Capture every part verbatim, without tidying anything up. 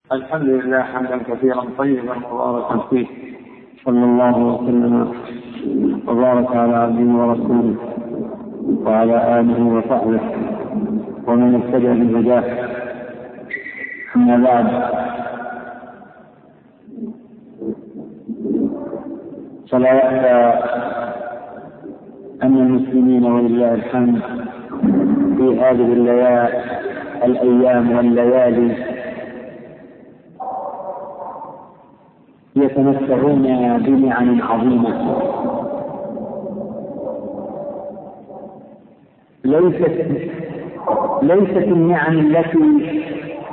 الحمد لله حمدا كثيرا طيبا مباركا فيه، صلى الله وسلم وبارك على عبده ورسوله وعلى آله وصحبه ومن اهتدى بهداه. أما بعد، فلا يخفى أن المسلمين ولله الحمد في هذه الليالي الأيام والليالي يتمتعون بنعم عظيمة ليست ليست النعم التي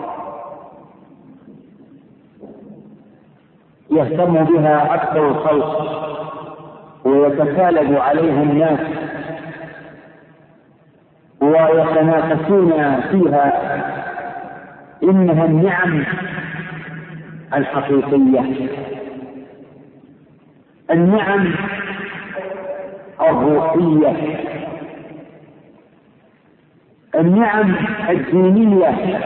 يهتم بها أكثر الخلق ويتكالب عليها الناس ويتنافسون فيها، إنها النعم الحقيقية، النعم الروحية، النعم الدينية.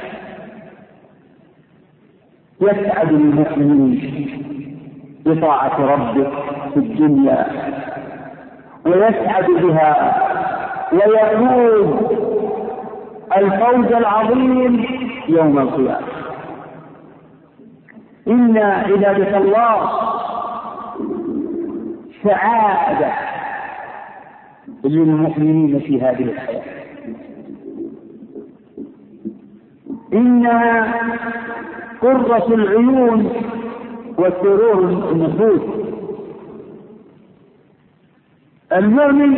يسعد المؤمنين بطاعة ربه في الدنيا ويسعد بها ويفوز الفوز العظيم يوم القيامة. إن عبادة الله سعادة للمؤمنين في هذه الحياة، إنها قرة العيون وسرور النفوس. المؤمن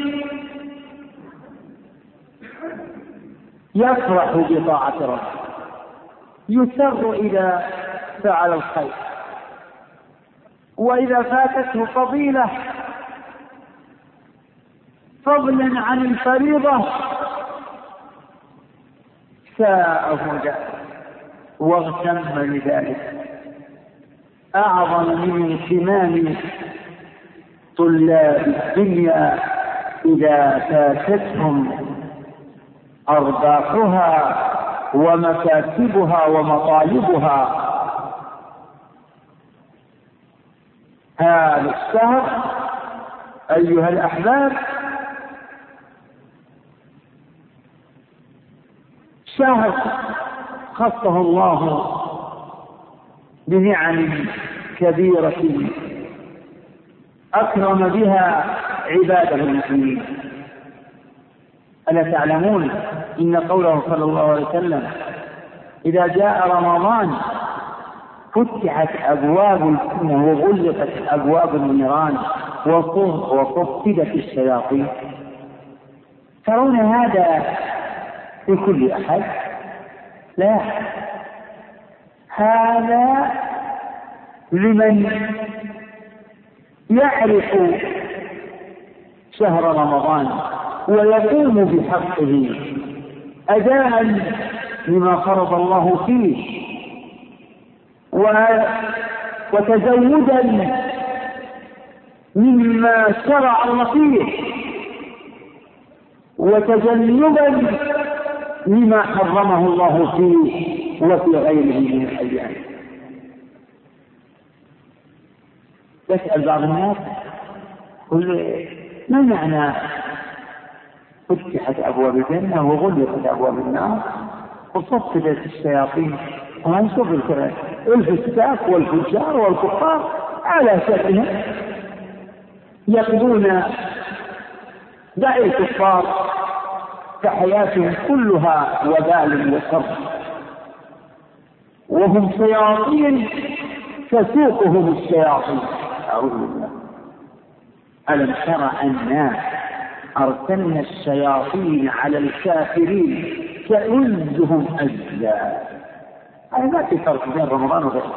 يفرح بطاعة ربه، يسر إذا فعل الخير، وإذا فاتته فضيلة فضلا عن الفريضة ساءه ذلك واغتم لذلك. أعظم من اهتمام طلاب الدنيا إذا فاتتهم أرباحها ومكاسبها ومطالبها. هذا الشهر أيها الأحباب شهر خصه الله بنعم كبيرة أكرم بها عباده المسلمين. ألا تعلمون إن قوله صلى الله عليه وسلم إذا جاء رمضان فتحت أبواب الجنة وغلقت أبواب النيران وصفدت الشياطين؟ ترون هذا في كل أحد؟ لا، هذا لمن يعرف شهر رمضان ويقوم بحقه أداء لما فرض الله فيه وتزودا مما شرع الله فيه وتجنبا لما حرمه الله فيه وفي غيره من الأيام. يسأل بعض الناس ما معنى فتحت أبواب الجنة وغلقت أبواب النار وصفدت الشياطين؟ وما نشوف الفساق والفجار والكفار على شأنهم يقضون دعي الكفار فحياتهم كلها وبال وشر، وهم شياطين تسوقهم الشياطين. أعوذ بالله. ألم تر أنا أرسلنا الشياطين على الكافرين تؤزهم أزا؟ هذا ما في فرق بين رمضان وغيره.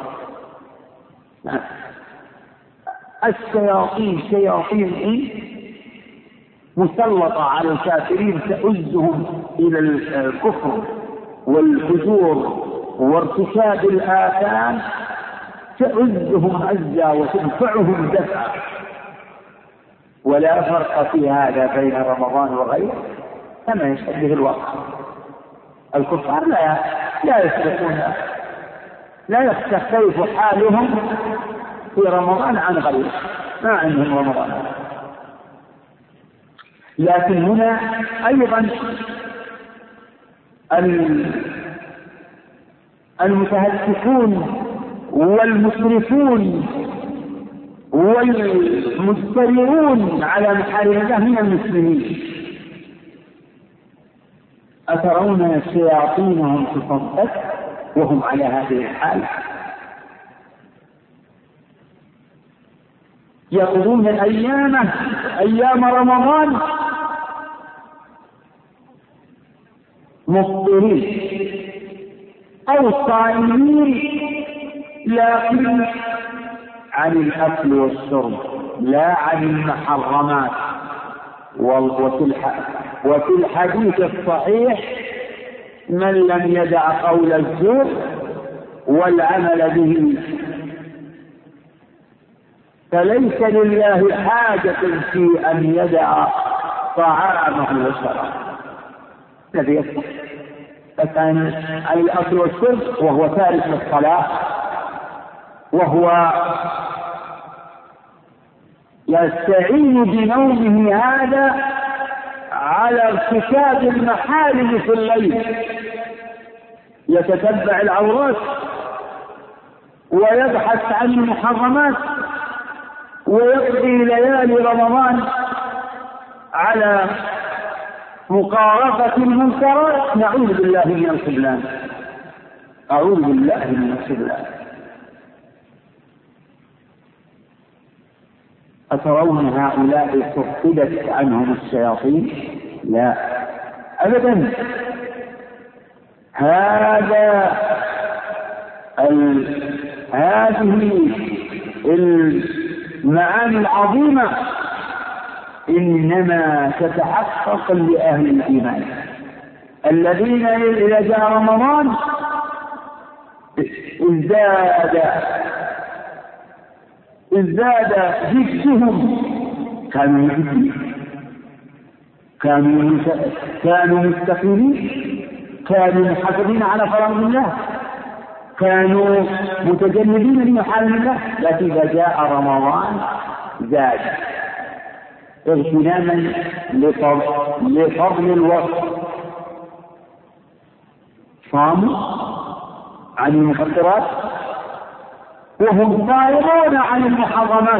الشياطين شياطين مسلطة على الكافرين تؤزهم إلى الكفر والفجور وارتكاب الآثام، تؤزهم أزا وتدفعهم دفعا. ولا فرق في هذا بين رمضان وغيره كما يشبه الواقع. الكفار لا لا يسبقون لا يختلف حالهم في رمضان عن غيره، ما عندهم رمضان. لكن هنا أيضا المتهتكون والمسرفون والمجترئون على محارم الله من المسلمين. أترون شياطينهم تصدق وهم على هذه الحال؟ يقضون أيامه أيام رمضان مفطرين أو صائمين، لكن عن الأكل والشرب لا عن المحرمات. وفي الحديث الصحيح: من لم يدع قول الزور والعمل به فليس لله حاجة في أن يدع طعامه وشرابه. الذي يفعل فكان عن الأكل والشرب وهو تارك للصلاة، وهو يستعين بنومه هذا على ارتكاب المحارم في الليل، يتتبع العورات ويبحث عن المحرمات ويقضي ليالي رمضان على مقارفة المنكرات. نعوذ بالله من الخذلان، أعوذ بالله من الخذلان. أترون هؤلاء صفدت عنهم الشياطين؟ لا أبدا. هذا ال... هذه المعاني العظيمة إنما تتحقق لأهل الإيمان الذين إذا جاء رمضان ازداد ازداد جدهم، كانوا كانوا كانوا مستقيمين، كانوا محافظين على فرائض الله، كانوا متجنبين لمحارم الله. لكن إذا جاء رمضان زاد اغتناما لفضل الوقت، صاموا عن المفطرات وهم صائمون عن المحرمات،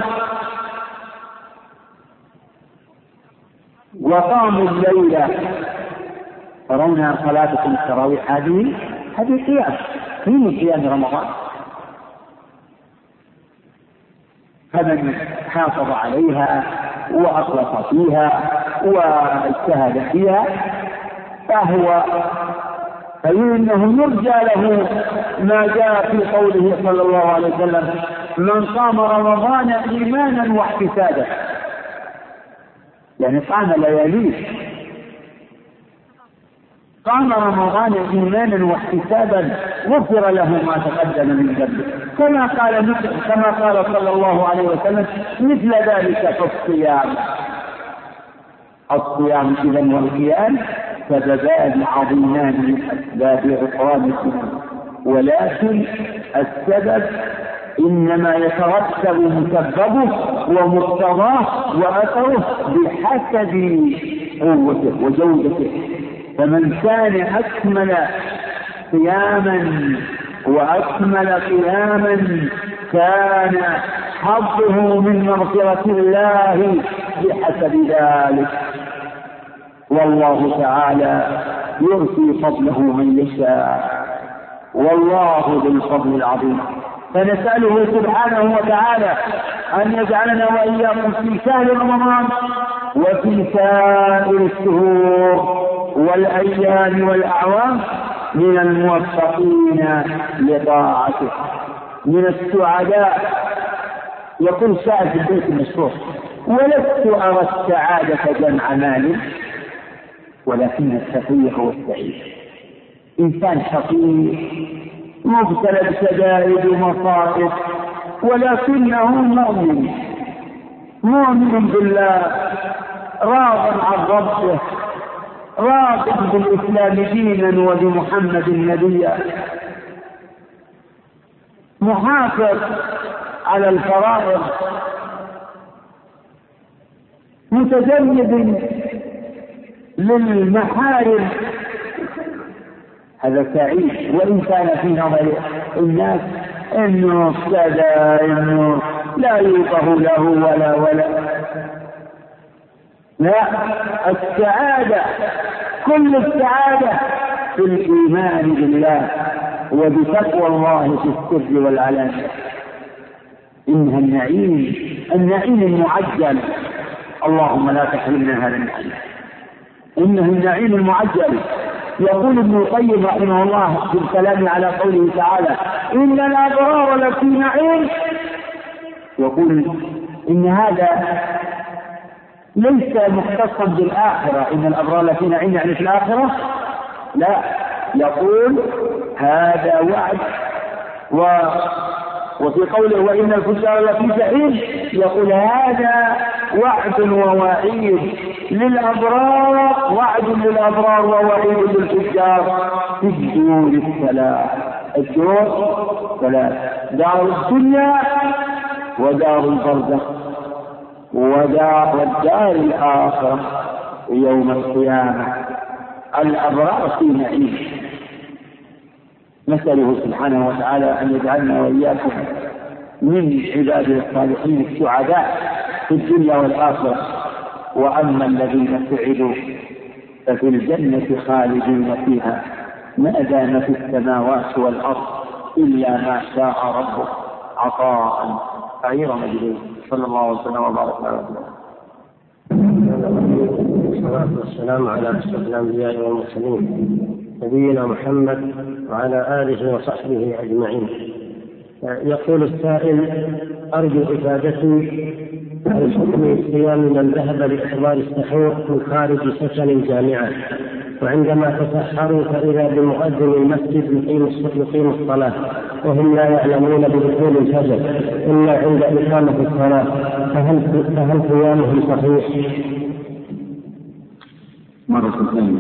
وقاموا الليلة. ترون صلاتكم التراويح هذه هذه قيام من قيام رمضان، فمن حافظ عليها وأخلص فيها واجتهد فيها فهو فإنه يرجى له ما جاء في قوله صلى الله عليه وسلم: من قام رمضان إيمانا واحتسابا، يعني قام لياليه، قام رمضان إيمانا واحتسابا غفر له ما تقدم من ذنبه، كما قال كما قال صلى الله عليه وسلم: مثل ذلك في الصيام. الصيام إذن والقيام سببان عظيمان من أسباب غفران الذنوب، ولكن السبب إنما يترتب مسببه ومقتضاه وأثره بحسب قوته وجودته. فمن كان أكمل قياما وأكمل قياما كان حظه من مغفرة الله بحسب ذلك، والله تعالى يرسي فضله من يشاء، والله ذو الفضل العظيم. فنسأله سبحانه وتعالى أن يجعلنا وإياكم في شهر رمضان وفي سائر الشهور والأيام والأعوام من الموفقين لطاعته، من السعداء. يقول شاعر في البيت المشهور: ولست أرى السعادة جمع مال ولكن السفيه هو السعيد. إنسان حقير مبتلى بشدائد ومصائب ولكنه مؤمن مؤمن بالله، راض عن ربه، راض بالإسلام دينا وبمحمد نبيا. محافظ على الفرائض، متجنب للمحارم، هذا سعيد. وإن كان في نظر الناس إنه كذا، إنه لا يوقف له ولا ولا لا، السعادة كل السعادة في الإيمان بالله وبتقوى الله في السر والعلانية. إنها النعيم، النعيم المعجل، اللهم لا تحرمنا هذا النعيم، إنه النعيم المعجل. يقول ابن القيم رحمه الله في الكلام على قوله تعالى إن الأبرار لفي نعيم، يقول إن هذا ليس مختصا بالآخرة، إن الأبرار لفي نعيم يعني في الآخرة، لا، يقول هذا وعد. و وفي قوله وإن الفجار لفي جحيم يقول هذا وعد ووعيد للأبرار، وعد للأبرار ووعيد للفجار في الدور الثلاث. الدور ثلاث: دار الدنيا ودار البرزخ ودار والدار الآخرة يوم القيامة. الأبرار في نعيم. نسأله سبحانه وتعالى أن يجعلنا وإياكم من عباده الصالحين السعداء في الدنيا والآخرة. وأما الذين سعدوا ففي الجنة خالدين فيها ما دام في السماوات والأرض إلا ما شاء ربك عطاء غير مجدود. صلى الله وسلم وبارك على والصلاة والسلام على أشرف الأنبياء والمرسلين نبينا محمد وعلى آله وصحبه أجمعين. يقول السائل: أرجو إفادتي عن حكم صيام من ذهب لإحضار السحور من خارج سكن الجامعة، وعندما تسحروا فإذا بمؤذن المسجد يقيم الصلاة وهم لا يعلمون بدخول الفجر إلا عند إقامة الصلاة، فهل فهل صيامهم صحيح؟ مرة ثانية.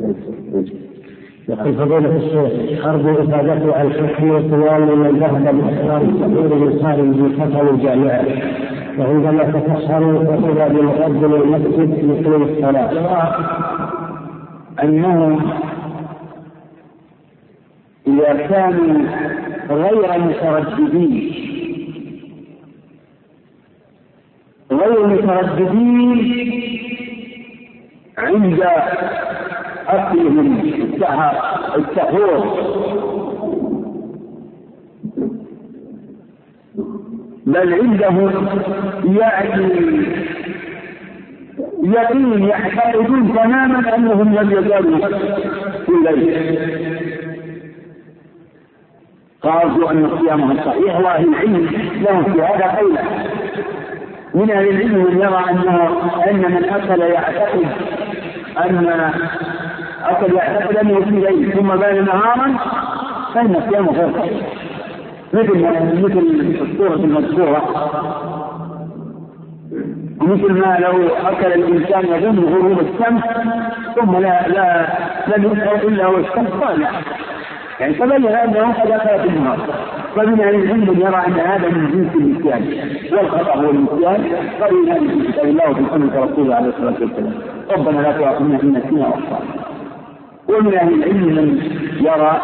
يقول فضيلة الشيخ: أرجو إفادته عن حكم صيام من ذهب لإحضار السحور من خارج سكن الجامعة، وعندما تسحروا فإذا بمؤذن المسجد يقيم الصلاة. أنه إذا كانوا غير مترددين غير مترددين عند أكلهم السحور، بل عندهم يعني يقين يعتقدون تماما أنهم لم يزالوا في الليل، قالوا أن صيامهم صحيح. وأهل العلم لهم في هذا قولا. من أهل العلم من يرى أنه أن من أكل يعتقد أن أكل يعتقد أنه في الليل ثم بان نهارا فإن صيامه غير صحيح، مثل مثل الصورة المذكورة، مثل ما لو أكل الإنسان يظن غروب الشمس ثم لا لا لم يؤكل إلا والشمس طالعة، يعني تبين أنه قد أكل في النهار. فمن العلم يرى أن هذا من جنس النسيان، والخطأ هو النسيان، قرينا في كتاب الله وفي سنة رسوله عليه الصلاة والسلام: ربنا لا تؤاخذنا إن نسينا وأخطأنا. ومن أهل العلم من يرى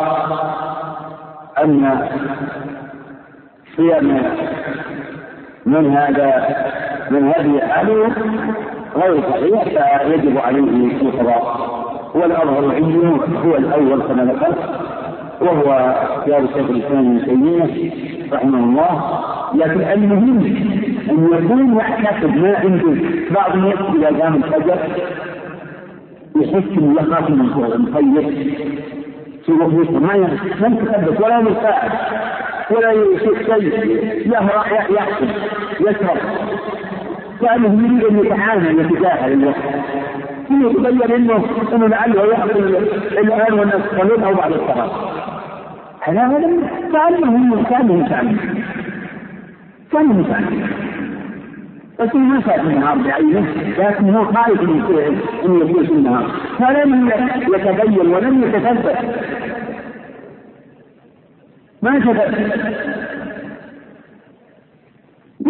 أن صيام من هذا من هذه الحاله غير صحيح فيجب عليه القضاء، والأظهر عنده هو الأول كما ذكرت، وهو اختيار شيخ الإسلام ابن تيمية رحمه الله. لكن المهم أن يكون يعتقد ما عنده. بعض الناس إذا قام الفجر يحس أنه يخاف من المخيف في وقته، ما يتثبت ولا يساعد ولا يشوف شيء، يهرع يحسن يشرب، كأنه يريد أن يتعامل يتجاهل الوقت، يتبين انه انه لعله يحصل الان والناس قليل او بعد الصلاه. هذا هذا تعلمه كانه تعلم كانه تعلم بس ما شاف النهار بعينه، لكن هو خايف من ان يجلس النهار فلم يتبين ولم يتثبت، ما تثبت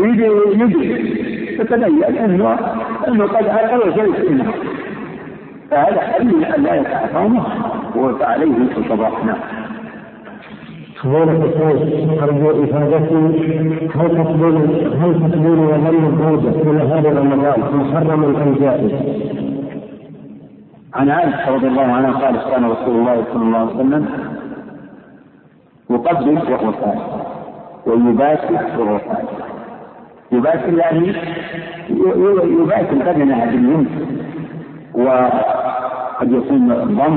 يريد يدري فتبين انه انه قد اكل شيء منه، فهذا حل ان لا يتعاطونه وفعليه القضاء. نعم. فضيلة الشيخ أرجو إفادتي هل تقبل هل تقبل وظن الزوجة إلى هذا رمضان محرم أم جائز؟ عن عائشة رضي الله عنها قال كان رسول الله صلى الله عليه وسلم يقبل وهو صائم ويباشر وهو صائم. يباشر يعني يباشر بدنها باليمين وقد يكون ضم.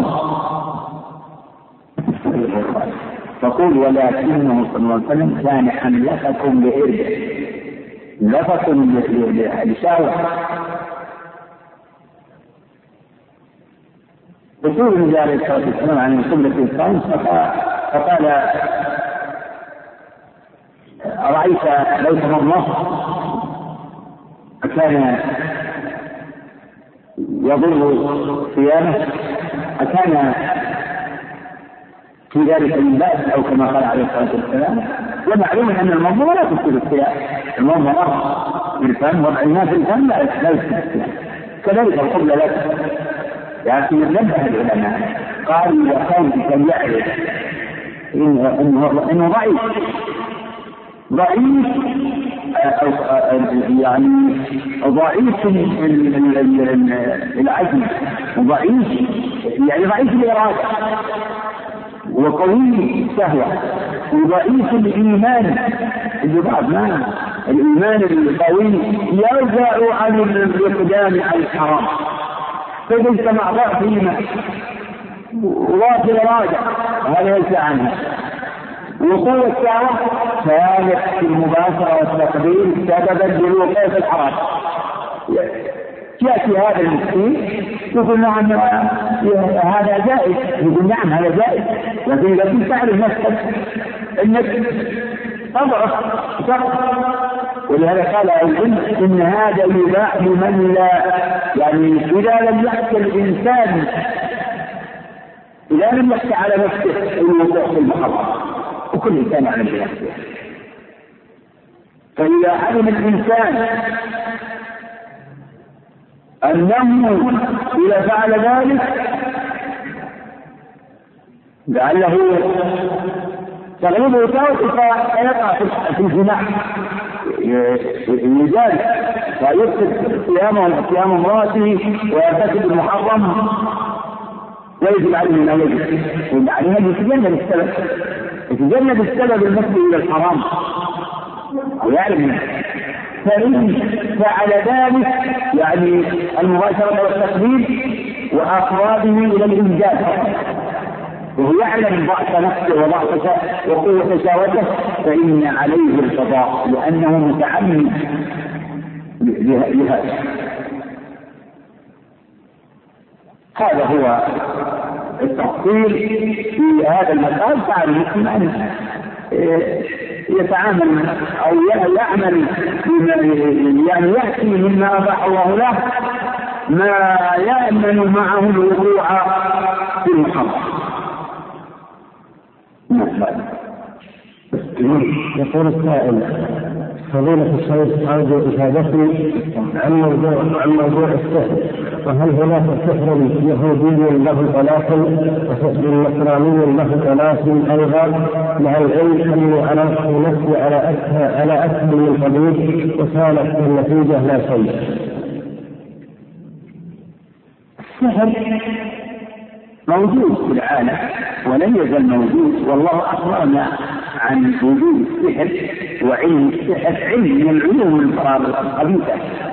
تقول ولكنه صلى الله عليه وسلم كان حملتكم لإربع لفتكم لشاوة. رسول الله عليه الصلاة والسلام عن قبلة الصوم فقال أرأيت لو تمرمه أكان يضر صيامه أكان في ذلك من بأس أو كما قال عليه الصلاة والسلام. ومعلوم أن المنظمة لا تفسد الصيام، المنظمة بالفم وضع الناس الفم لا يفسد الصيام، كذلك القبلة لا تفسد. لكن نبه العلماء قالوا وكان يعرف إنه, إنه, إنه ضعيف ضعيف يعني ضعيف العزم وضعيف يعني ضعيف الإرادة وقوي الشهوة وضعيف الإيمان. الجباب ما الإيمان القوي يرجع عن الإقدام على الحرام، فإذا اجتمع ضعف الإيمان وضعف الإرادة هذا ينسى عنها. وقوة الشهوة كانت في المباشرة والتقبيل سببا للوقوع في الحرام. يأتي هذا المسكين يقول نعم هذا جائز، يقول نعم هذا جائز، لكن إذا كنت تعرف نفسك أنك أضعف شخص. ولهذا قال العلم إن هذا يباح لمن لا يعني إذا لم يحصل الإنسان إذا لم يحصل على نفسه الوقوع في المحرم، وكل إنسان على نفسه. فإذا علم الإنسان أنه إذا فعل ذلك لعله تغلبه توقف فيقع في الجماع يجال فيفسد صيامه صيام امراته ويرتكب المحرم ويجب عليه ما يجب، وعليه يتجنب السبب يتجنب السبب المفضي إلى الحرام ويعلم. فإن فعل ذلك يعني المباشرة والتقديم وأقرابه إلى الإنجاز وهو يعلم ضعف نفسه وضعف وقوة شهوته فإن عليه القضاء لأنه متعمد لهذا. هذا هو التفصيل في هذا المسألة. فعل المسلم أن يتعامل أو يعمل يعني يأتي مما أباح الله له ما يأمن معه الوقوع في المحرم. يقول السائل فضيلة الشيخ أرجو إفادتي عن موضوع عن موضوع السحر، وهل هناك سحر يهودي له طلاق وسحر نصراني له طلاق أيضا، مع العلم أني علقت نفسي على أكثر على أكثر من طبيب وكانت النتيجة لا شيء. السحر موجود في العالم ولن يزال موجود، والله أخبرنا عن وجود السحر وعلم السحر علم من العلوم الخبيثة،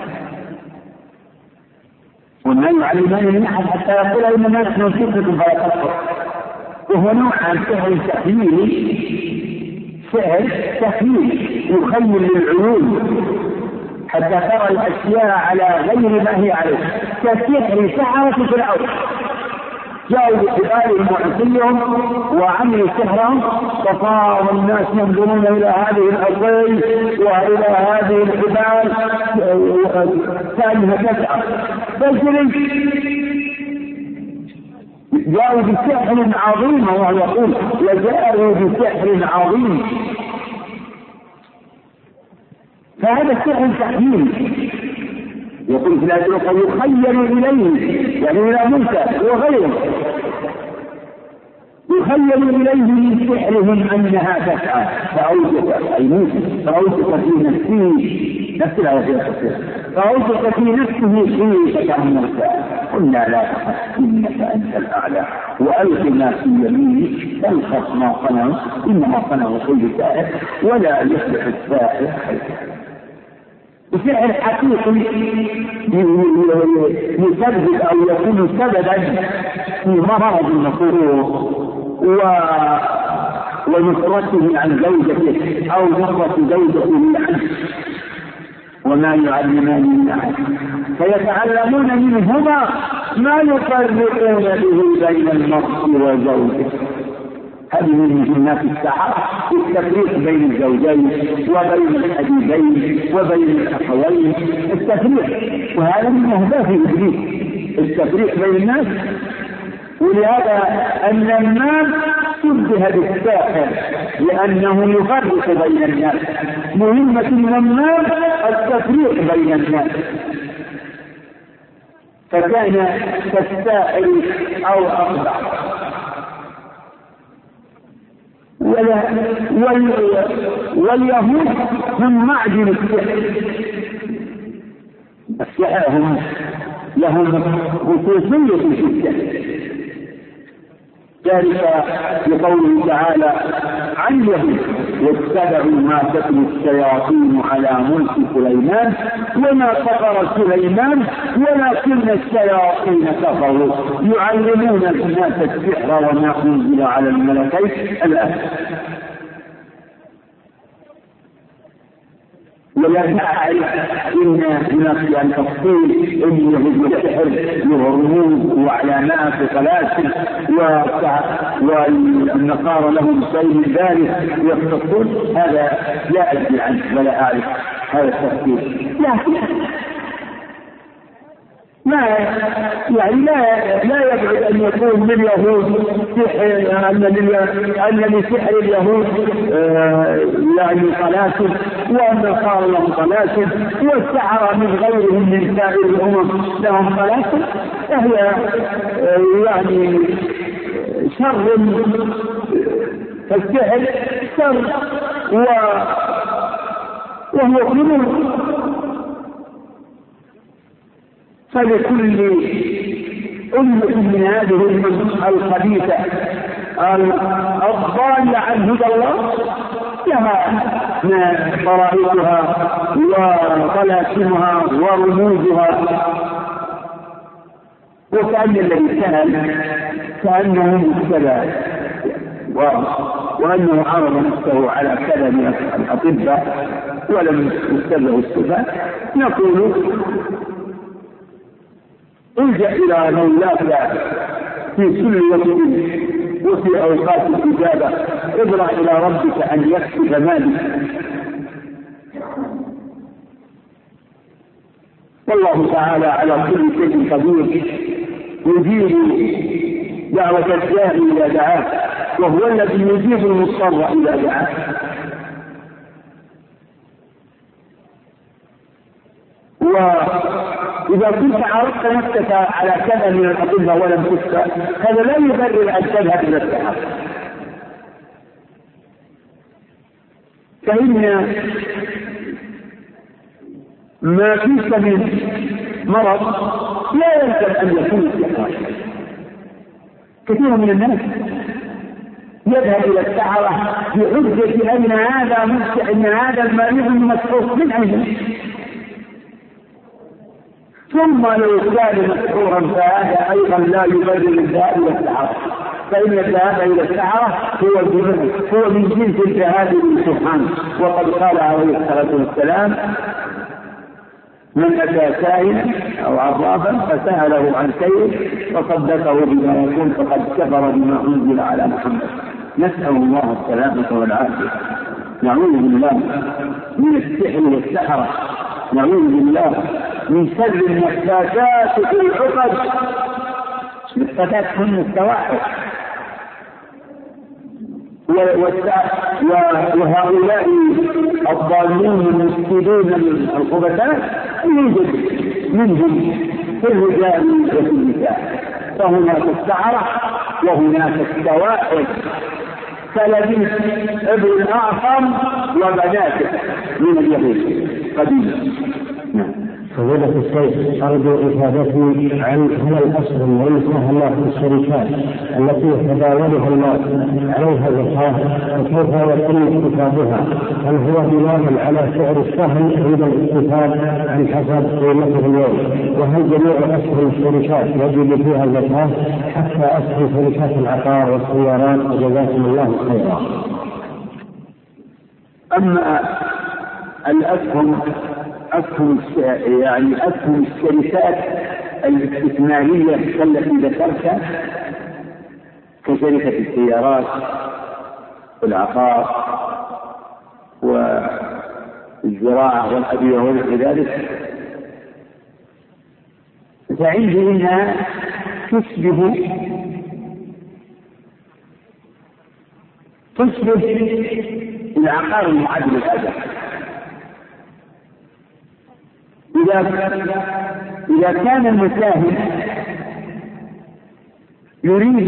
وما يعلمان من أحد حتى يقول إنما نحن نشرككم فلا تكفر. وهو نوع عن سحر تخيلي، سحر تخيلي يخيل للعيون حتى ترى الأشياء على غير ما هي عليه، كسحر سحرة فرعون جاءوا بحبالهم وعصيهم وعملوا سحرهم فصار الناس ينظرون إلى هذه العصي وإلى هذه الحبال كأنها تسعى فجري. جاءوا بسحر عظيم، وهو يقول وجاءوا بسحر عظيم. فهذا السحر تحليل. يقول في الآية الأخرى يخيل إليه، يعني إلى موسى وغيره يخيل إليه من سحرهم أنها تسعى فأوجس أي موسى فأوجس في نفسه نفس الآية فأوجس في نفسه خيفة موسى قلنا لا تخف إنك أنت الأعلى وألق ما في يمينك تلقف ما صنعوا إنما صنعوا كل ساحر ولا يفلح الساحر السحر حقيقي يسبب أو يكون سببا في مرض المسرور ونفرته عن زوجته أو نفرة زوجته عنه وما يعلمان من أحد فيتعلمون منهما ما يفرقون به بين المرء وزوجه. هذه من مهمات السحرة التفريق بين الزوجين وبين الحبيبين وبين الأخوين التفريق، وهذا من أهداف إبليس التفريق بين الناس. ولهذا النمام شبه بالساحر لأنه يفرق بين الناس. مهمة النمام التفريق بين الناس، فكان كالساحر أو أقبح. واليهود هم معدن السحر. السحر هم لهم خصوصية في السحر، ذلك لقوله تعالى عن اليهود واتبعوا ما تتلو الشياطين على ملك سليمان وما كفر سليمان ولكن الشياطين كفروا يعلمون الناس السحر وما أنزل على الملكين الآن. ولا نعرف إن هناك أن تفصيل إن اليهود السحر للرموز وعلامات وسلاسل والنصارى لهم شيء من ذلك يختصون، هذا لا أدري عنه ولا أعرف هذا التفصيل. لكن ما يعني لا لا يبعد أن يكون لليهود سحر أن لسحر اليهود يعني طلاسم والنصارى لهم طلاسم والسحرة من غيرهم من سائر الأمم لهم طلاسم، فهي يعني شر فالسحر شر وهو خلود. فلكل أمة من هذه الأمم الخبيثة الضالة عن هدى الله لها طرائقها وطلاسمها ورموزها. وكأن الذي سأل كأنه مبتلى وأنه عرض نفسه على كذا من الأطباء ولم يستبعوا الشفاء، نقول ارجع إلى مولاك في كل وقت وفي أوقات الإجابة، اضرع إلى ربك أن يكشف مالك. والله تعالى على كل شيء قدير يجيب دعوة الداعي إلى دعاه، وهو الذي يجيب المضطر إلى دعاه. وإذا كنت عرضت نفسك على كذا من الأطباء ولم تشفى هذا لا يبرر أن تذهب إلى السحر، فإن ما فيك من مرض لا يلزم أن يكون سحرا. كثير من الناس يذهب إلى السحرة بحجة أن هذا مسح أن هذا المريض مسحور من عنده، ثم لو كان مسحورا فهذا أيضا لا يبرر الذهاب إلى السحرة، فإن الذهاب إلى السحرة هو هو من جنس الذهاب للسبحان. وقد قال عليه الصلاة والسلام من أتى سائلا أو عرافا فسأله عن شيء وصدقه بما يقول فقد كفر بما أنزل على محمد. نسأل الله السلامة والعافية. نعوذ بالله من السحر والسحرة، نعوذ بالله من شر النفاثات في العقد. النفاثات هم السواحل، وهؤلاء الضالين المفسدون الخبثاء يوجد منهم في الرجال وفي النساء، فهناك السحرة وهناك السواحل كلبيب ابن الأعصم وبناته من اليهود قديما. فضيلة الشيخ أرجو إفادتي عن هل الأسهم والمساهمات في الشركات التي يتداولها الناس عليها زكاة وكيف يتم اكتسابها؟ هل هو بناء على سعر السهم عند الاكتساب عن حسب قيمته اليوم؟ وهل جميع أسهم الشركات يجب فيها الزكاة حتى أسهم شركات العقار والسيارات؟ وجزاكم الله خيرا. أما الأسهم أسهم يعني أسهم الشركات الاستثمارية التي ذكرتها كشركة السيارات والعقار والزراعة والأدوية ونحو ذلك، فعندي منها تشبه تشبه العقار المعد للأجر. إذا إذا كان المساهم يريد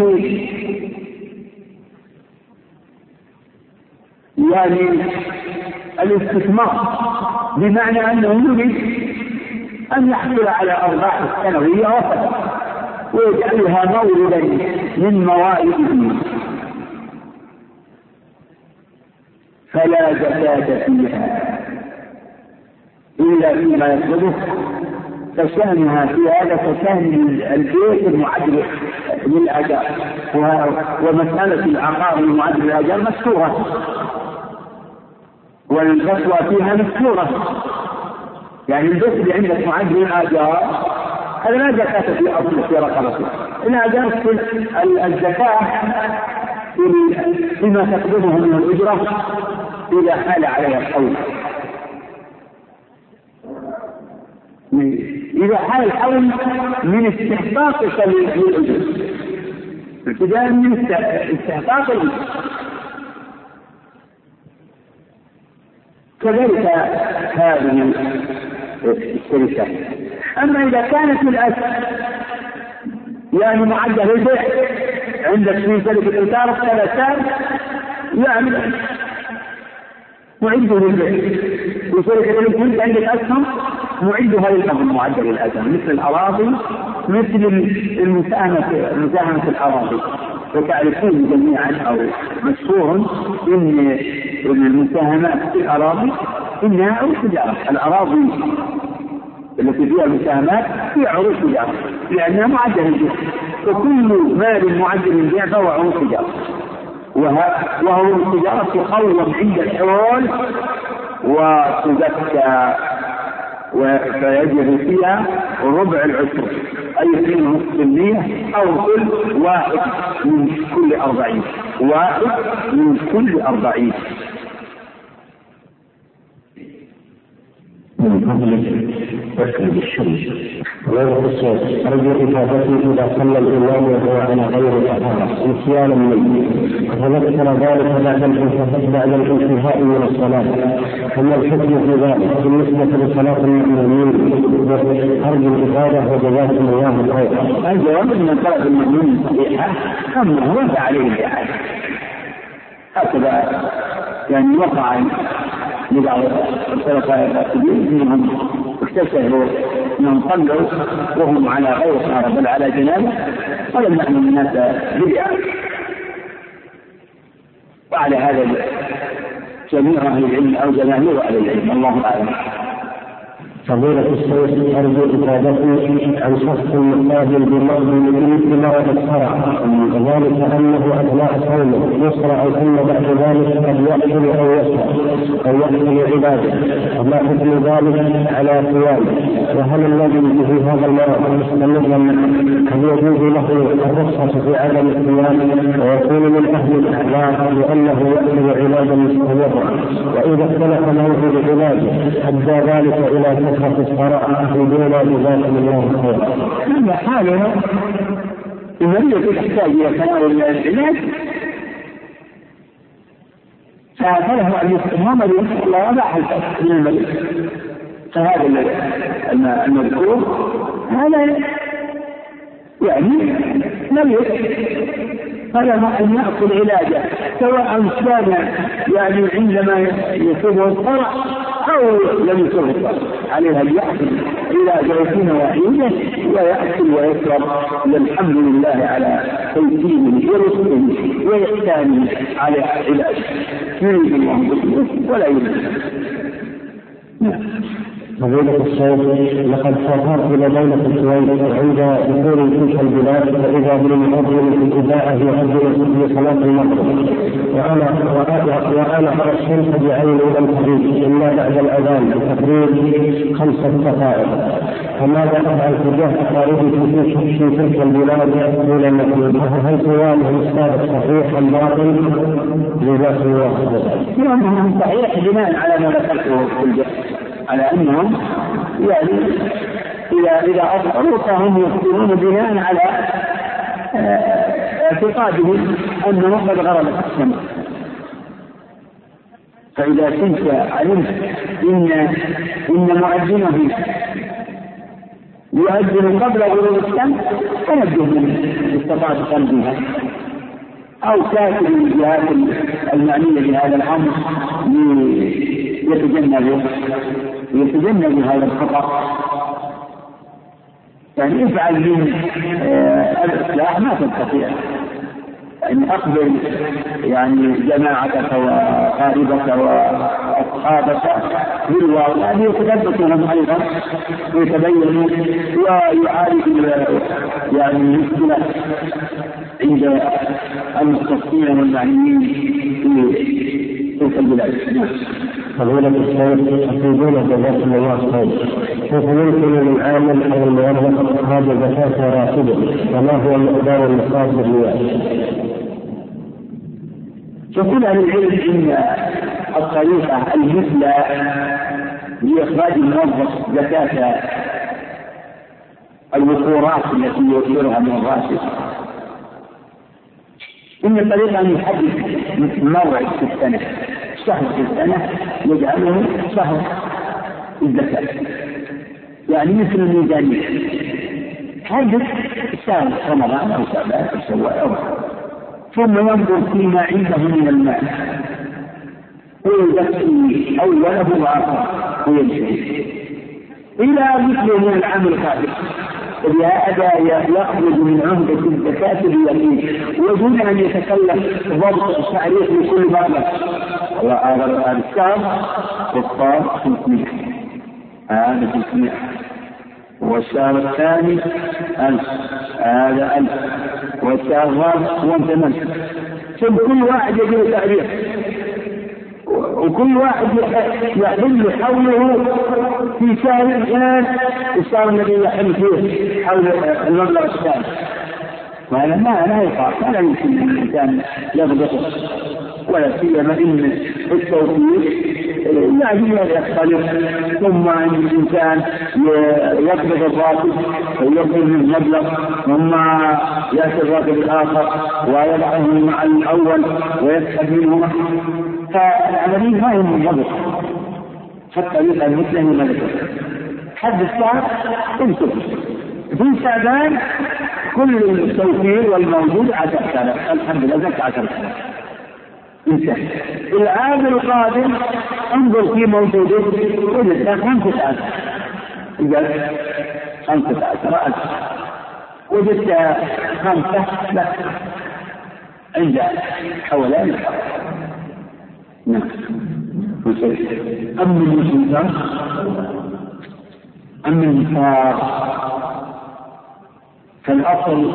يعني الاستثمار بمعنى أنه يريد أن يحصل على أرباح السنوية وفقط ويجعلها موردا من موارده، فلا زكاة فيها إلا فيما يطلبه، فشأنها في هذا كشأن البيت المعد للأجار، ومسألة العقار المعد للأجار مشهورة والفتوى فيها مشهورة. يعني البيت اللي عندك معد للأجار هذا لا زكاة في أصل في رقبته، الأجار الزكاة فيما تقدمه من الأجرة إذا حال عليها الحول. إذا حال الحول من استحقاقك للأجر، ابتداء من استحقاق الأجر، كذلك هذه الشركات. أما إذا كانت الأسهم يعني معدة للبيع عندك في شركة الإيجار ثلاث يعني معده للبيع، وشركة الإنتاج عندك أسهم معدها للأمر معدة للأسهم، مثل الأراضي مثل المساهمة مساهمة الأراضي. وتعرفون جميعا أو مشهور إن المساهمات في الأراضي إنها عروض تجارة. الأراضي التي فيها المساهمات هي عروض تجارة لأنها معدة للبيع، وكل مال معدة للبيع فهو عروض تجارة، وهو التجارة تقوم عند الحول وتزكى فيجب فيها ربع العشر، أي اثنين ونصف المية أو كل واحد من كل أربعين، واحد من كل أربعين. من فضلك اكتب الشمس. غير الصوت أرجو إجابتي إذا صلى الإمام وهو على غير طهارة نسيانا منه وتذكر ذلك بعد بعد الانتهاء من الصلاة، ثم الحكم في ذلك بالنسبة لصلاة المأمومين؟ أرجو الإفادة وجزاكم الله خيرا. الجواب أن صلاة المأمومين صحيحة، أما هو فعليه الإعادة. هكذا يعني وقع لبعض الخلفاء الراشدين منهم اكتشفوا انهم صلوا وهم على غير طهارة بل على جنابه، ولم نعلم الناس بدعة، وعلى هذا جميع اهل العلم او جماهير اهل العلم، الله اعلم. فضيلة الشيخ أرجو إفادتي عن شخص مقابل بمرض مثل مرض الصرع، وذلك أنه أثناء صومه يصرع ثم بعد ذلك قد يأكل أو يشرب أو يأكل عباده، وما حكم ذلك على صيامه؟ وهل الذي به هذا المرض مستمرا هل يجوز له الرخصة في عدم الصيام ويكون من أهل الأعذار لأنه يأكل عبادا مستمرا؟ وإذا اختلف موعد عباده أدى ذلك إلى في الصراحة في دون جزاكم الله خيرا. هذا حالنا المريض تحتاج إلى تناول العلاج فله أن يكون هو مريض الله أباح الفتح من المريض. فهذا المذكور هذا يعني مريض فله أن يأخذ علاجه سواء كان يعني عندما يصيبه الصرع أو لم يصيبه الصرع، عليه أن يأخذ علاجه في مواعيده ويأكل ويشرب. والحمد لله على توفيقه ورزقه وإحسانه على علاجه، يريد الله به ولا يريد. فضيلة الشيخ، لقد سافرت إلى دولة الكويت عند دخول تلك البلاد فإذا بالمؤذن في الإذاعة يؤذن لصلاة المغرب وأنا وأنا أرى الشمس بعيني لم تغيب إلا بعد الأذان بتقريب خمسة دقائق، فماذا أفعل تجاه أقاربي في تلك البلاد طول المغرب؟ هل صيامهم السابق صحيح أم باطل؟ جزاكم الله خيرا. صيامهم صحيح بناء على ما ذكرته في الجهة، على أنهم يعني إذا إذا أفطروا فهم يفطرون بناء على اعتقادهم أنه قد غربت الشمس. فإذا كنت علمت إن إن مؤذنه يؤذن قبل غروب الشمس فنبه من استطاعت قلبها أو كاتب الجهات المعنية بهذا الأمر يتجنب يتجنب هذا الخطأ. يعني افعل من الإصلاح ما تستطيع، يعني أقبل يعني جماعتك وقاربك وأصحابك بالواقع ليتثبتهم أيضا ويتبينوا ويعالجوا يعني المشكلة عند المختصين والمعنيين في تلك البلاد. فضيلة الشيخ، أفيدونا جزاكم الله خير، كيف يمكن للعامل أو الموظف إخراج زكاة راتبه وما هو مقدار النصاب بالريال؟ يقول أهل العلم إن الطريقة المثلى لإخراج الموظف زكاة الوقورات التي يوفرها من الراتب إن الطريقة أن يحدد موعد في السنة، شهر في السنة يجعله شهر الزكاة، يعني مثل الميزانية حدد شهر رمضان أو شعبان أو شوال، ثم ينظر فيما عنده من المال ويزكي أوله وآخره وينشره إلى مثله من العام القادم، ولهذا يخرج من عهدة الزكاة اليمين ودون أن يتكلف ضبط التعريف لكل مبلغ. هذا الشهر والصار خمسمائة، هذا خمسمائة، والشهر الثاني ألف، هذا ألف، والشهر الرابع هو ثمانية. ثم كل واحد يجب تعريف، وكل واحد يحل حوله في شهر الآن الشهر الذي يحل فيه حول المبلغ الثاني، وهذا ما لا يقع، ولا يمكن الإنسان يضبطه، ولا سيما إن التوفيق يجب أن يختلف، ثم أن الإنسان يقبض الراتب ويقبض من مبلغ ثم يأتي الراتب الآخر ويضعه مع الأول ويسحب منه، فالعملية ما هي منضبطة. حتى يبقى مثله ملكه حد الشهر انتظر في شعبان كل التوفير والموجود عشر سنة، الحمد لله زكاة عشر سنة انتهى. العام القادم انظر في موجوده وجدت خمسة عشر، إذا خمسة عشر ألف وجدت خمسة لا عند حوالين الحرب. نعم. أما النساء أما النساء فالأصل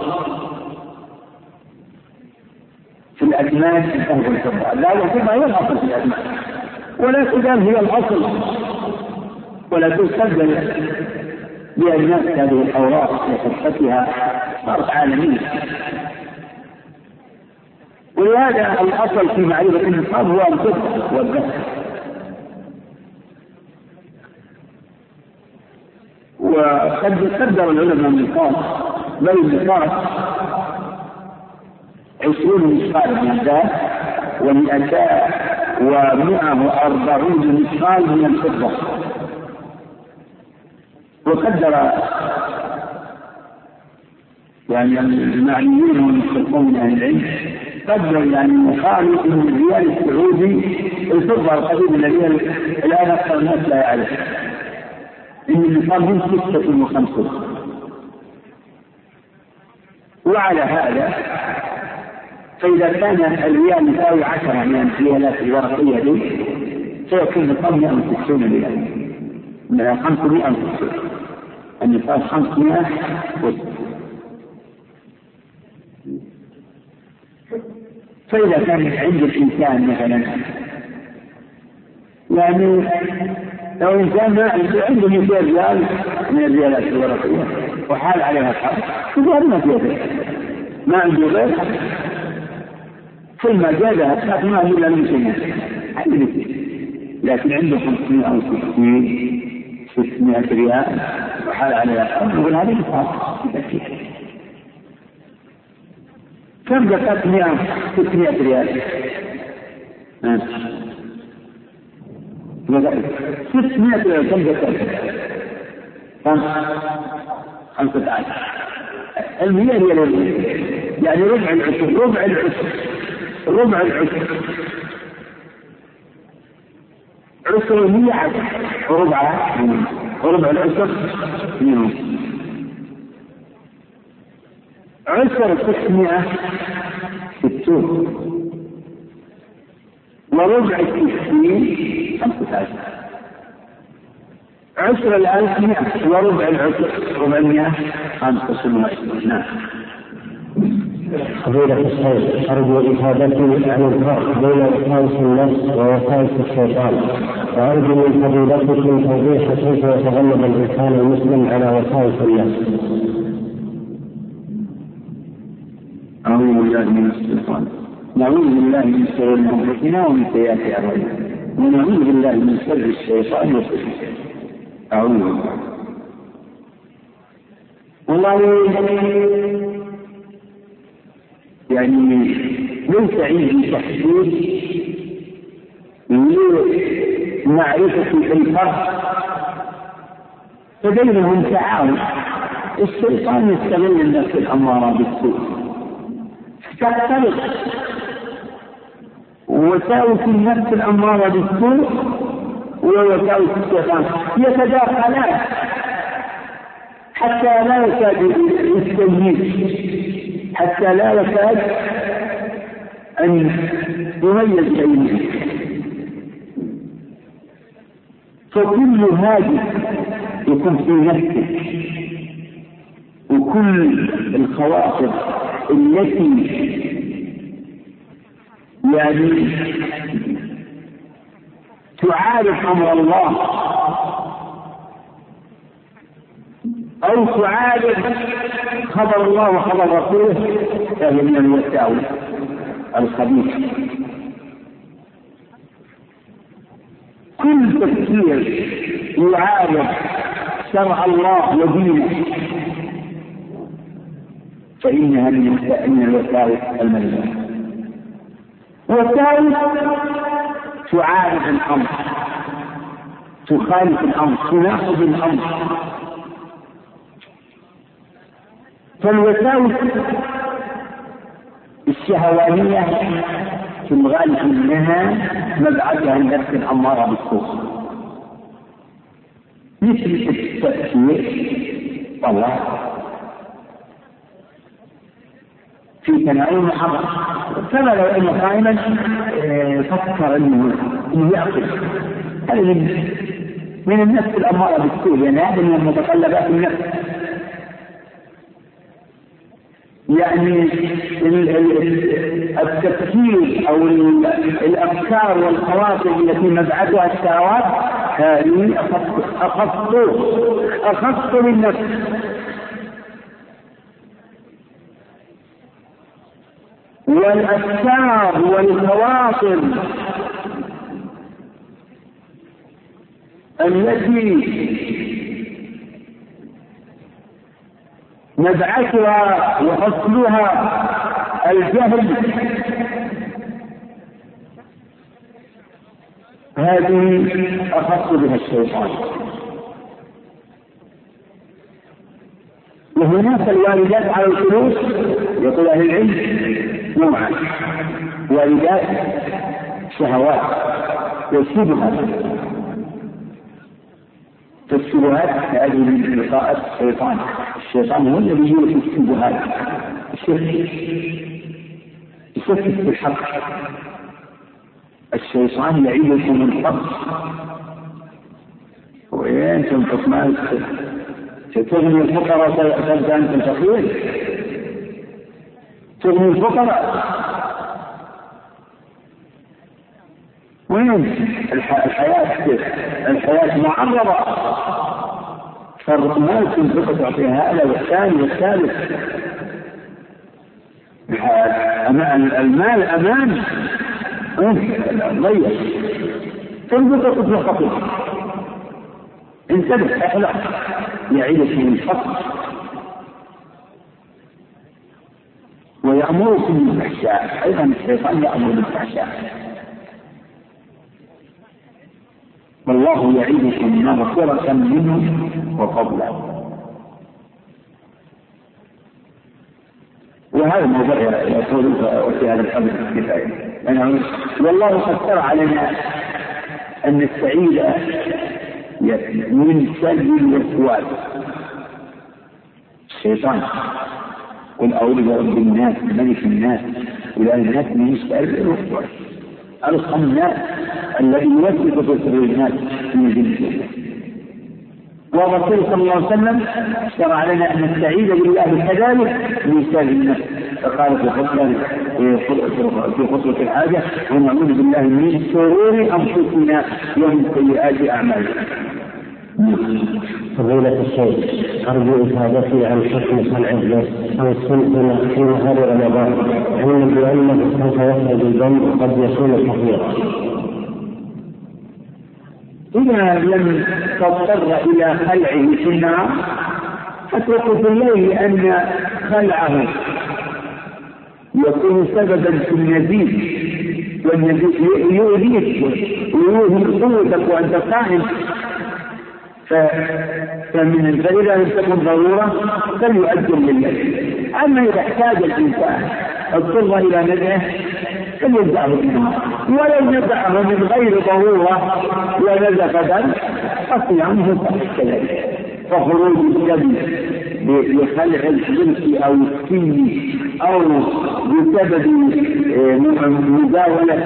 في الأجناد فهو الفضة، لا الفضة هي الأصل في الأجناد، ولا تزال هي الأصل، ولا تستبدل بأجناد هذه الأوراق وصفتها صارت عالمية. ولهذا الأصل في معرفة النصاب هو الفضة والذهب. وقد قدر العلماء النصاب بل النصاب عشرون مثقال من الذهب ومئتا ومئة وأربعين مثقال من الفضة. وقدر يعني المعنيين والمستقيمون من أهل العلم قدر يعني قالوا إن الريال السعودي الفضة القديمة الذي الآن أكثر الناس لا يعرف إن النصاب من ستة وخمسين. وعلى هذا فإذا كان الريال يساوي عشرة من الريالات الورقية دي سيكون النصاب مئة وستين ريال من خمسمائة وستين، النصاب خمسمائة وستين. فإذا كان عند الإنسان مثلا يعني لو إنسان ما عنده مئتين ريال من الريالات الورقية وحال عليها الحرب فهذا ما فيه ما عنده غير كل ما جاء ما هو إلا مئتين، لكن عنده خمسمائة وستين ستمائة ريال وحال عليها الحرب نقول هذا مصاب. كم زكاة مئة ستمائة ريال؟ ستمائة ريال كم زكاة؟ كم؟ خمسة عشر. المئة ريال يعني ربع العشر ربع العشر ربع العشر عشر مئة عشر وربع وربع العشر منهم عشر ستمائة ستون وربع الستين خمسة عشر عشر الألف مئة وربع العشر ربعمائة خمسة وعشرين. نعم. فضيلة الشيخ أرجو إفادتي عن الفرق بين وساوس النفس ووساوس الشيطان، وأرجو من فضيلتكم توضيح كيف يتغلب الإنسان المسلم على وساوس النفس. أعوذ بالله من الشيطان، نعوذ بالله من شر أنفسنا ومن سيئات أعمالنا، ونعوذ بالله من شر الشيطان وشره. أعوذ بالله. والله يعني ليس عندي تحديد لمعرفة الفرق فبينهم تعاون. الشيطان يستغل النفس الأمارة بالسوء تختلف، وساوس النفس الأمارة بالسوء ووساوس الشيطان يتداخلان حتى لا يكاد يستميز، حتى لا يكاد أن يميز بينهم. فكل هذا يكون في نفسك، وكل الخواطر التي يعني تعارف أمر الله أو تعارف خبر الله وخبر رسوله فهي من الوساوس الخبيث. كل تفكير يعارف شرع الله ودينه فإنها من الوساوس المذمومة. وساوس تعارض الأمر، تخالف الأمر، تناقض الأمر. فالوساوس الشهوانية في الغالب أنها مبعثها النفس الأمارة بالسوء، مثل التفكير والله في تناول محرم. كما لو أن قائما فكر أنه يأكل، هذا من النفس الأمارة بالسوء، لأن هذا من متطلبات النفس. يعني التفكير أو الأفكار والخواطر التي مبعثها الشهوات هذه أخص أخص للنفس. والأفكار والخواطر التي مبعثها وأصلها الجهل هذه أخص بها الشيطان. وهناك الوالدات على الفلوس يقول أهل العلم نوعان: والدات شهوات والشبهات. فالشبهات هذه من لقاء الشيطان. الشيطان هو الذي يورث الشبهات، يشكك في الحق. الشيطان يعيدكم الفقر، وأنتم تطمئن تغني الفقراء تبدأ أنت الفقير، تغني الفقراء. وين الحياة؟ الحياة معرضة، فالرمال تنفق تعطيها هذا والثاني والثالث. المال أمان ضيق، تنفق تنفق. انتبه، احلق، يعيدك من الفقر ويأمركم بالفحشاء. أيضا الشيطان يأمر بالفحشاء. والله يعيدكم مغفرة منه وفضلا. وهذا الموضوع يقول في هذا الحديث كفاية. والله قد شرع علينا أن السعيد من سلب الوسواس الشيطان. قل أعوذ برب الناس ملك الناس إله الناس من شر الوسواس الخناس الذي يوسوس في صدور الناس من الجن. والرسول صلى الله عليه وسلم شرع لنا أن نستعيذ بالله كذلك من شر النفس، فقال في خطبة في خطبة الحاجة: ونعوذ بالله من شرور أنفسنا ومن سيئات أعمالنا. فضيلة الشيخ، أرجو إفادتي عن حكم خلع النفس أو السنة في نهار رمضان، علما بأنه سوف يخرج الدم وقد يكون كثيرا. إذا لم تضطر إلى خلعه في النهار فتوقف في الليل أن خلعه يكون سببا في النزيف، والنزيف يؤذيك ويوهم قوتك وأنت قائم. فمن فإذا لم تكن ضرورة فليؤجل لليل. أما إذا احتاج الإنسان اضطر إلى نزعه فلينزعه النهار، ولو نزعه من غير ضرورة ونزف دم فصيامه صحيح كذلك. فخروج الدم لخلع الجنس أو السن أو بسبب مزاولة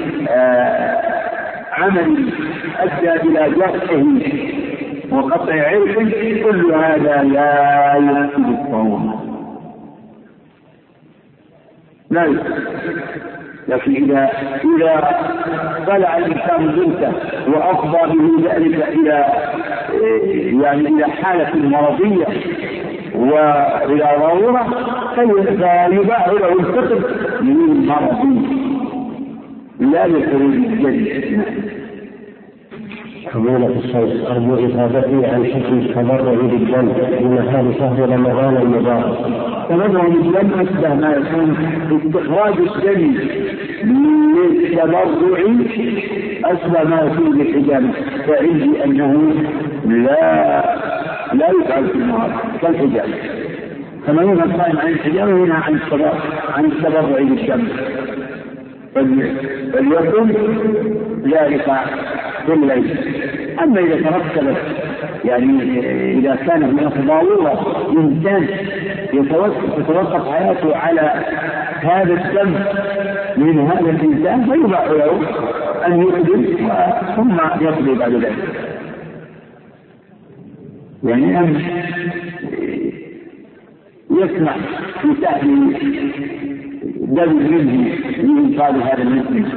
عمل أدى إلى جرحه وقطع عرق، كل هذا لا يفسد الصوم، لا يفسد. لكن إذا إذا طلع الإنسان جنسه وأفضى به ذلك إلى يعني إلى حالة مرضية وإلى ضرورة فيباح له الفطر من المرض لا لخروج الجن. فضيلة الشيخ، أرجو إفادتي عن حكم التبرع بالدم في نهار شهر رمضان المبارك. تبرع بالدم أشبه ما يكون استخراج الدم للتبرع، أشبه ما يكون بالحجامة، فعندي أنه لا لا يفعل في النهار كالحجامة. كما ينهى الصائم عن الحجامة وينهى عن التبرع عن التبرع بالدم، فليكن ذلك بالليل. أما إذا ترتبت يعني إذا كان هناك ضرورة إنسان يتوقف حياته على هذا الدم من هذا الإنسان فيباح له أن يقدم ثم يقضي بعد ذلك. يعني أن يسمح في سهل دم منه لإنقاذ هذا المسلم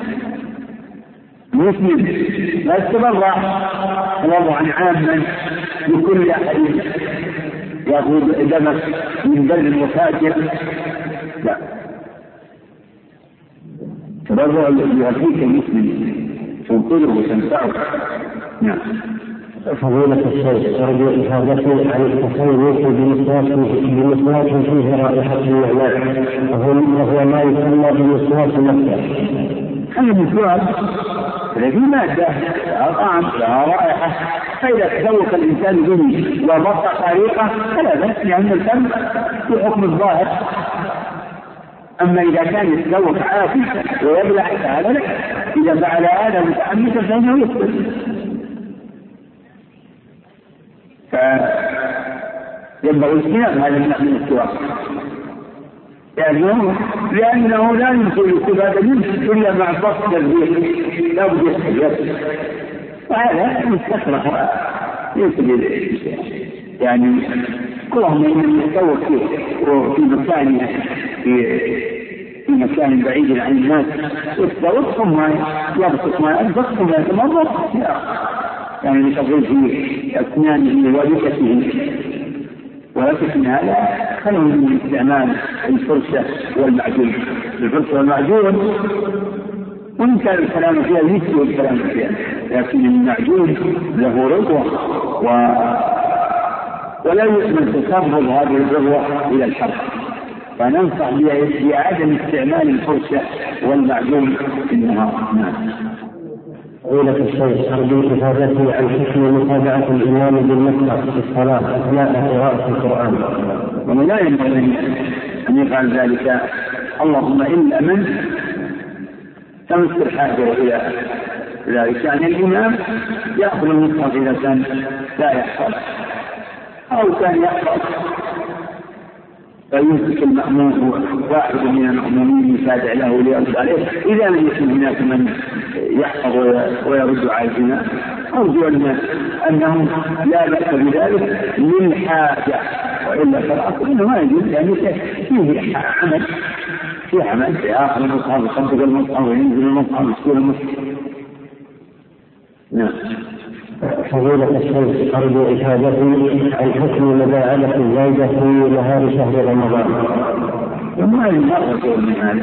مسلم لا يتبرع تبرعا عاما لكل أحد يأخذ دمك من بر وفاجر، لا، تبرع يأخذك مسلم تنقذه وتنفعه. نعم. فضيلة الشيخ، أرجو إفادتي عن التصوف بمسواك فيه رائحة النعناع وهو ما يسمى بمسواك مكة. هذا المسواك الذي مادة لها طعم لها رائحة، فإذا تذوق الإنسان به وضبط طريقة فلا بأس، لأن الفم في حكم الظاهر. أما إذا كان يتذوق عافي ويبلع فهذا لا، إذا فعل هذا متعمدا فإنه يكفر. فينبغي اجتناب هذا من السواك، لأنه, لأنه لا يمكن الاستفادة منه إلا مع ضبط الريح، لا بد يستفيد، وهذا مستكره يمكن يعني اللهم إنه يتسوق فيه وفي مكان في في مكان بعيد عن الناس يتسوق ثم يبسط ما يبسط ثم يتمرض يعني لتضيف في أسنانه ولكته. ولكن هذا خلوا من استعمال الفرشة والمعجون. الفرشة والمعجون وإن كان الكلام فيها مثل الكلام فيها، لكن المعجون له رغوة و... ولا يؤمن تسرب هذه الرغوة إلى الحرق، فننصح بعدم استعمال الفرشة والمعجون في النهار. قولة الشيخ أرجو إفادته عن حكم متابعة الإمام بالمسجد في الصلاة أثناء قراءة القرآن. ومن لا ينبغي أن يفعل ذلك، اللهم إلا من تمس الحاجة إلى ذلك، يعني الإمام يأخذ المصحف إذا كان لا يحفظ أو كان يحفظ فيمسك المأموم واحد من المأمومين يتابع له ليرد عليه، إذا لم يكن هناك من يحفظ ويرد على الإمام أرجو أنهم لا بأس بذلك للحاجة، وإلا فالأصل إنه ما يجوز، لأن فيه عمل فيه عمل في آخر المصحف يخبط المصحف وينزل المصحف ويسكول المصحف. نعم. فضيلة الشيخ أرجو إفادتي عن حكم مداعبة الزوجة في نهار شهر رمضان. وما المرة تقول من هذا؟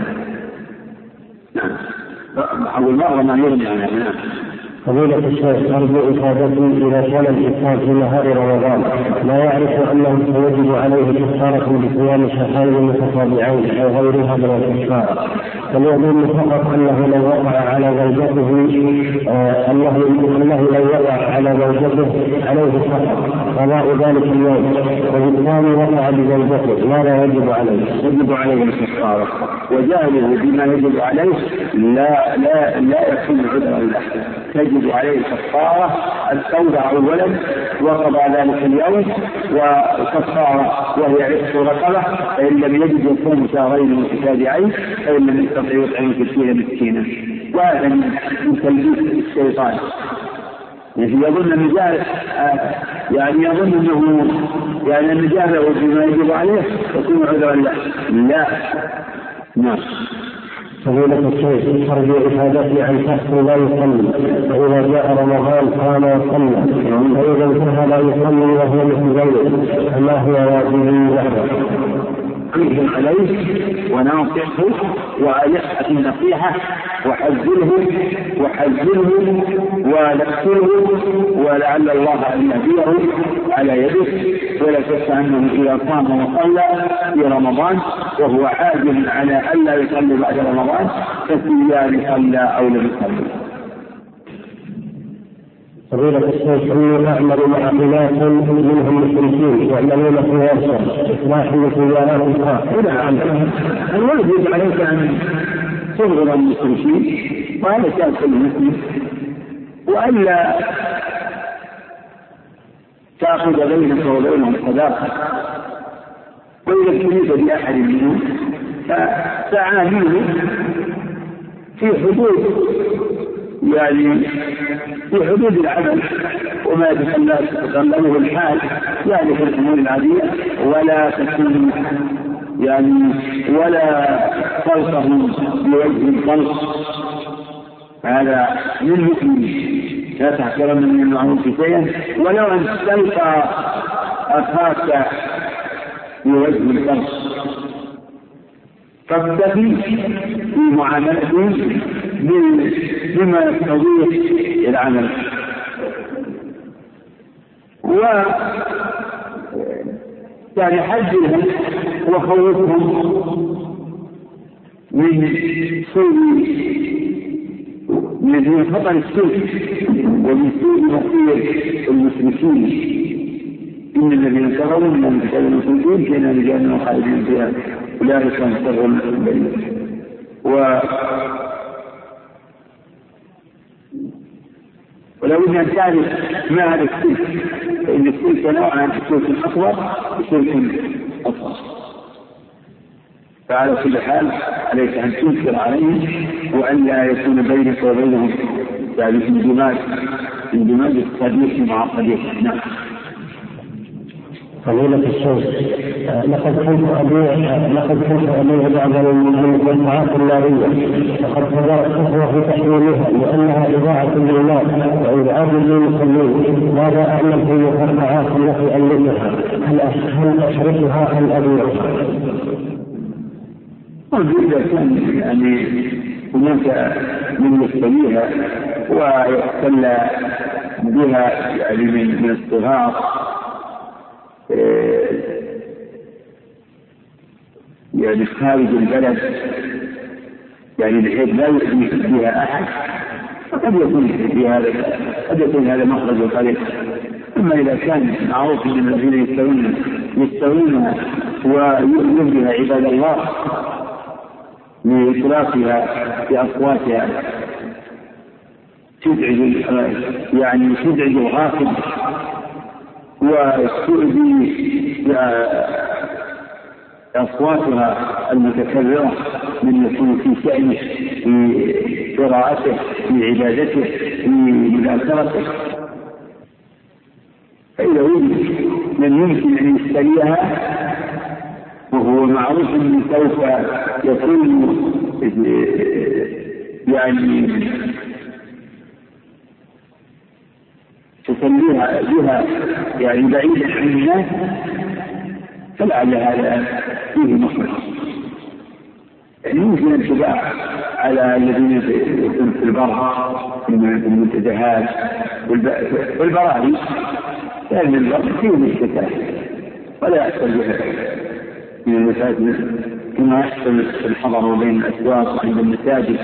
نعم. أول مرة ما يرجع عنها. فضيلة الشيخ أرجو إفادتي إذا كان الإنسان في نهار رمضان لا يعرف أنه سيجب عليه كفارة بصيام شهرين متتابعين أو غيرها من الكفارة، فليظن فقط أنه لو وقع على زوجته آه أنه أنه لو وقع على زوجته عليه فقط قضاء ذلك اليوم، وبالتالي وقع بزوجته ماذا يجب عليه؟ يجب عليه الكفارة، وجهله بما يجب عليه لا لا لا يكون عذرا له، يجب عليه الكفارة التوبة أولا وقضى ذلك اليوم، وكفارة وهي عتق رقبة، فإن لم يجد يصوم شهرين متتابعين، فإن لم يستطع يطعم ستين مسكينا. وهذا من تلبيس الشيطان، يعني يظن النجار يعني يظن أنه يعني النجار بما يجب عليه يكون عذرا له. لا. نعم. فضيلة الشيخ أرجو إفادتي عن شخص لا يصلي، فإذا جاء رمضان قام وصلى، فإذا انتهى لا يصلي وهو متزوج، فما هو واجبه له؟ عليه عليه وناصحه وألحة النصيحة وحذره وحذره ونكسره، ولعل الله أن يهديه على يده. ولا شك أنه إذا صام وصلى في رمضان وهو عازم على ألا يصلي بعد رمضان فسيان صلى أو لم يصلي. فضيلة الشيخ إني أعمل مع أناس منهم مشركين يعملون في ورشة إصلاح لسيارات الخاصة. نعم. الولد يجب عليك أن تبغض المشركين، وهذا كان كل مسلم، وألا تأخذ بينك وبينهم صداقة، وإذا ابتليت بأحد منهم فتعامله في حدود يعني في حدود العمل وما يتطلبه الحال، يعني في الأمور العادية، ولا تكون يعني ولا تلقه بوجه الخلق، هذا من مثله. لا تحترم من المعروف شيئا ولو أن تلقى أخاك بوجه الخلق، فاكتفي في معاملته بما يقتضيه العمل. و يعني حذرهم وخوفهم من سوء من خطر الشرك ومن سوء مصير المشركين. إن الذين كفروا من المشركين المشركين كانوا لجهنم خالدين فيها أولئك هم شر البرية. و ولو أن تعرف ما هذا الشرك فإن الشرك نوعا شرك أكبر وشرك أصغر. فعلى كل حال عليك أن تنكر عليهم وأن لا يكون بينك وبينهم يعني اندماج اندماج الصديق مع الصديق. نعم. فضيلة الشيخ، لقد كنت أبيع لقد كنت أبيع بعض المنفعات النارية وقد صدرت فتوى في تحريمها لأنها إضاعة للمال وإبعاد للمسلمين. ماذا أعمل في المنفعات التي أملكها؟ هل أشركها أم أبيعها؟ إذا كان يعني هناك من يشتريها ويحتل بها يعني من الصغار يعني خارج البلد يعني بحيث لا يؤذي فيها أحد فقد يكون في هذا قد يكون هذا مخرج الطريق. أما إذا كان معروف من الذين يستوون يستوونها ويؤذيها عباد الله لإطلاقها بأصواتها تزعج يعني تزعج الغاصب وتؤذي أصواتها المتكررة من يكون في شأنه في قراءته في عبادته في مذاكرته. فإذا وجد من يمكن أن يشتريها وهو معروف أنه سوف يكون يعني تسميها بها يعني بعيدا عن الناس فلعل هذا فيه مخرج. يعني يمكن أن تباع على الذين يكون في البر في المنتزهات والبراهي لأن البر فيه مشتكات ولا يحصل بها من المساجد كما يحصل في الحضر بين الأسواق وعند المساجد.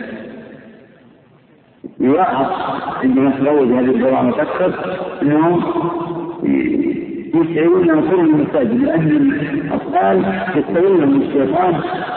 يلاحظ عندما تروج هذه الدوام تكثر أنهم يسعون نصر المساجد لأن الأطفال يستغلهم الشيطان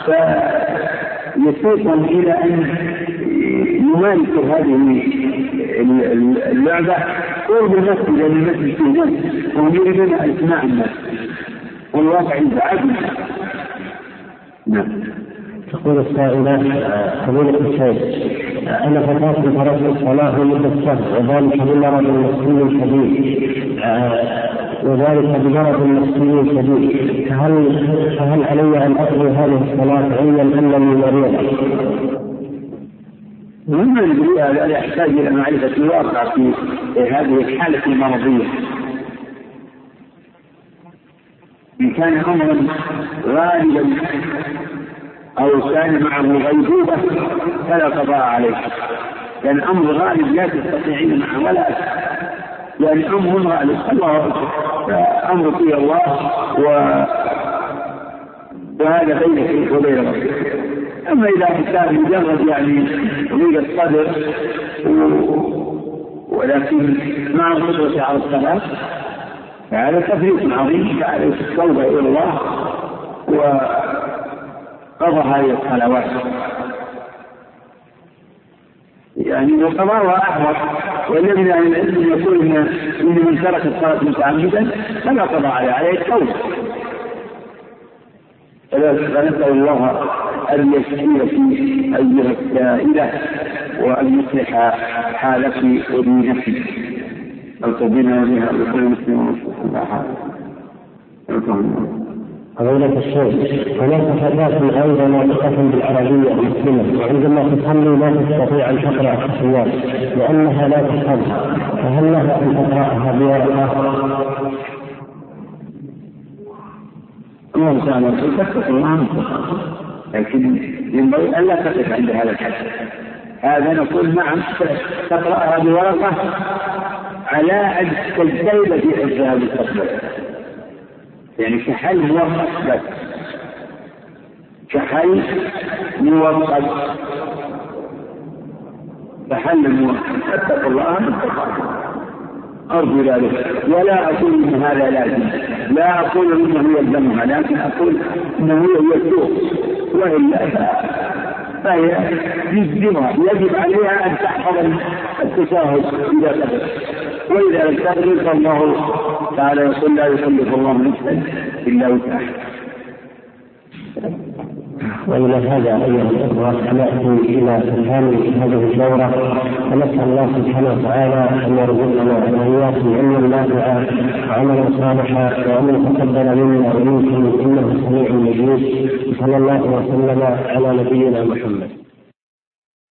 فيسوقهم إلى أن يمارسوا هذه اللعبة قرب المسجد لأن المسجد فيه ناس وهم يريدون إسماع الناس والواقع يزعجهم. نعم. تقول السائلة فضيلة الشيخ، أنا فتاة تركت الصلاة لمدة شهر وذلك بمرض نفسي شديد وذلك بمرض نفسي شديد فهل فهل علي أن أقضي هذه الصلاة علما أنني مريضة؟ مما يقول هذا يحتاج إلى معرفة الواقع في هذه الحالة المرضية. إن كان أمرا غالبا أو كان معه غيبوبة فلا قضاء عليه لأن أمر غالب لا تستطيعين معه ولا لأن أمر غالب الله أمر فيه الله و... وهذا بينك وبين ربك. أما إذا كان مجرد يعني ضيق الصدر ولكن مع القدرة على الصلاة فهذا تفريط عظيم فعليه التوبة إلى الله وقضى هذه الصلوات يعني وقضاها أحمد. والذين أهل العلم يقول إن من ترك الصلاة متعمدا فلا قضى عليه عليه التوبة. فنسأل الله أن يشفيك أيها السائلة وأن يصلح حالك ودينك القبيلة بها وكل مسلم فضيلة الشيخ، هناك فتاة غير ناطقة بالعربية مسلمة وعندما تصلي لا تستطيع أن تقرأ التحيات لأنها لا تفهمها فهل لها أن تقرأها بورقة؟ الله تعالى تكتب الآن لكن ينبغي ألا تقف عند هذا الحد. هذا نقول نعم تقرأها بورقة على أن تجتهد في حفظها بالتقبل يعني كحل موقت بس كحل موقت فحلموا اتقوا الله ما استطعتم. أرجو ذلك، ولا أقول إن هذا لازم، لا أقول إنه يلزمها، لكن أقول إنه يسوق، وإلا فهي يجزمها، يجب عليها أن تحفظ التشهد إذا قدر، وإذا لم تقدر فالله تعالى يقول لا يكلف الله نفسا إلا وسعها. وإلى هذا أيها الأخوة نأتي إلى ختام هذه الدورة، ونسأل الله سبحانه وتعالى أن يرزقنا وإياكم علما نافعا وعملا صالحا وأن يتقبل منا ومنكم إنه سميع مجيد. صلى الله وسلم على نبينا محمد.